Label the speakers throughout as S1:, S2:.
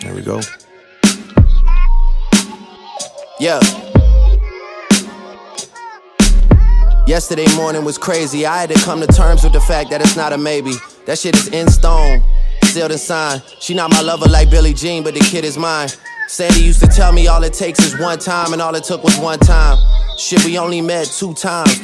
S1: There we go.
S2: Yeah. Yesterday morning was crazy. I had to come to terms with the fact that it's not a maybe. That shit is in stone, sealed and signed. She not my lover like Billie Jean, but the kid is mine. Sandy used to tell me all it takes is one time, and all it took was one time. Shit, we only met two times.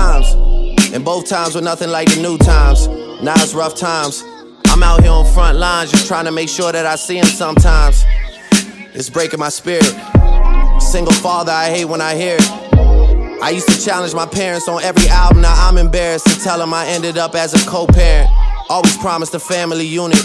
S2: And both times were nothing like the new times. Now it's rough times. I'm out here on front lines just trying to make sure that I see him sometimes. It's breaking my spirit. Single father, I hate when I hear it. I used to challenge my parents on every album. Now I'm embarrassed to tell them I ended up as a co-parent. Always promised a family unit.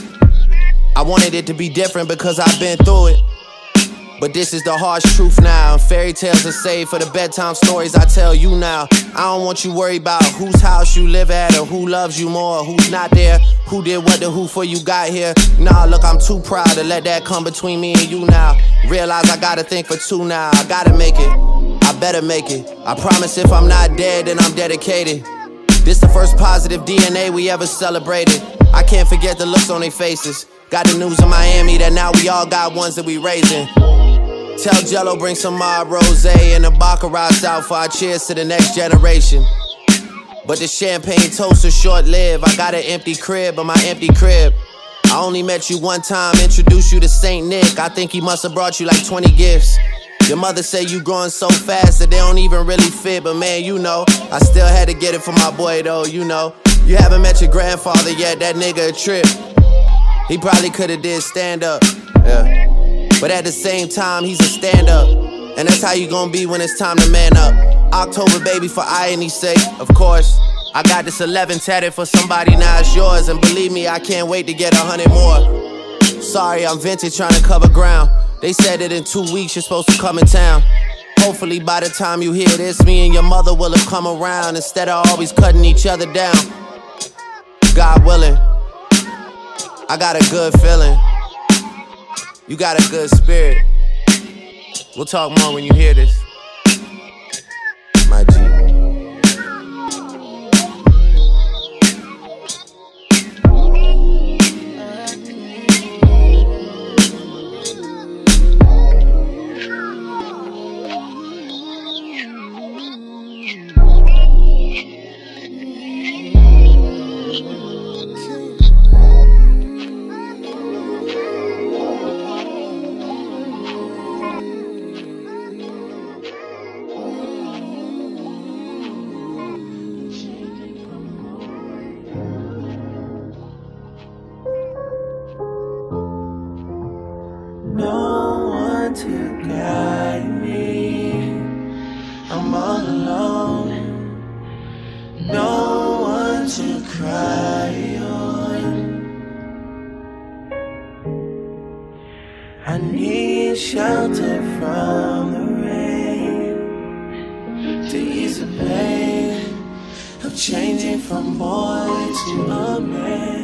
S2: I wanted it to be different because I've been through it. But this is the harsh truth now. Fairy tales are saved for the bedtime stories I tell you now. I don't want you worried about whose house you live at, or who loves you more, or who's not there, who did what to who for you got here. Nah, look, I'm too proud to let that come between me and you now. Realize I gotta think for two now. I gotta make it, I better make it. I promise if I'm not dead, then I'm dedicated. This the first positive DNA we ever celebrated. I can't forget the looks on their faces. Got the news in Miami that now we all got ones that we raising. Tell Jello bring some Mob Rosé and the Baccarat out for our cheers to the next generation. But the champagne toast is short-lived. I got an empty crib on my empty crib. I only met you one time, introduced you to Saint Nick. I think he must have brought you like 20 gifts. Your mother say you growing so fast that they don't even really fit. But man, you know, I still had to get it for my boy though, you know. You haven't met your grandfather yet, that nigga a trip. He probably could've did stand-up, yeah. But at the same time, he's a stand-up. And that's how you gonna be when it's time to man up. October, baby, for irony's sake, of course. I got this 11 tatted for somebody, now it's yours. And believe me, I can't wait to get 100 more. Sorry, I'm vintage trying to cover ground. They said that in 2 weeks you're supposed to come in town. Hopefully by the time you hear this, me and your mother will have come around, instead of always cutting each other down. God willing, I got a good feeling. You got a good spirit. We'll talk more when you hear this. My G.
S3: No one to guide me, I'm all alone. No one to cry on. I need shelter from the rain to ease the pain of changing from boy to a man.